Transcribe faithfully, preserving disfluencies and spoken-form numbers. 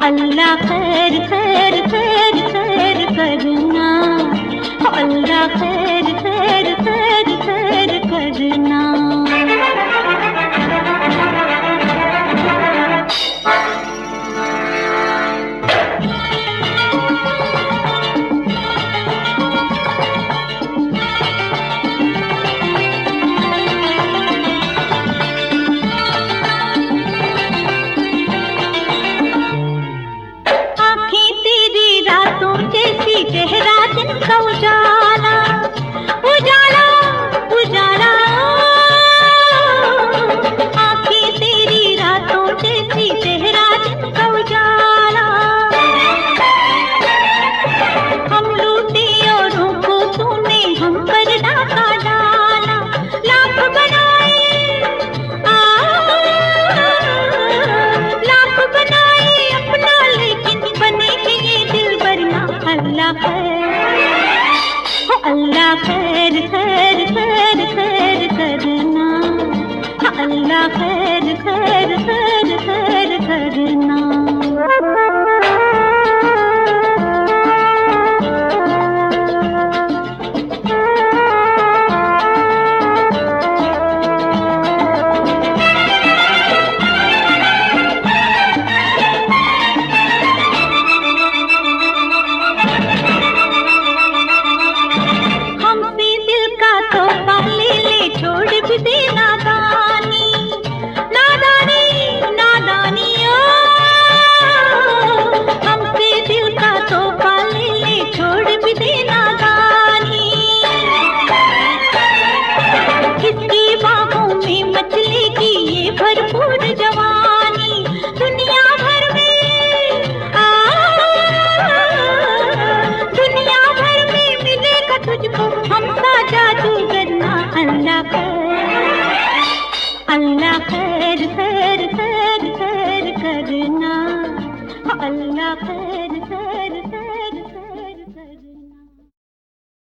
अल्लाह खैर खैर खैर खैर करना, अल्लाह खैर खैर खैर खैर करना। चेहरा दिन का उजाला उजाला उजाला, आँखें तेरी रातों जैसी, चेहरा दिन का उजाला। हम लूटे औरों को तूने हम पर डाका डाला, लाख बनाए आ, लाख बनाए अपना लेकिन बने के ये दिल भरना। अल्लाह अल्लाह खैर खैर खैर खैर करना, अल्लाह खैर खैर खैर खैर करना। भरपूर जवानी दुनिया भर में आ, दुनिया भर में मिलेगा तुझको हमसा जादूगरना। अल्लाह खैर अल्लाह खैर खैर खैर खैर करना, अल्लाह खैर।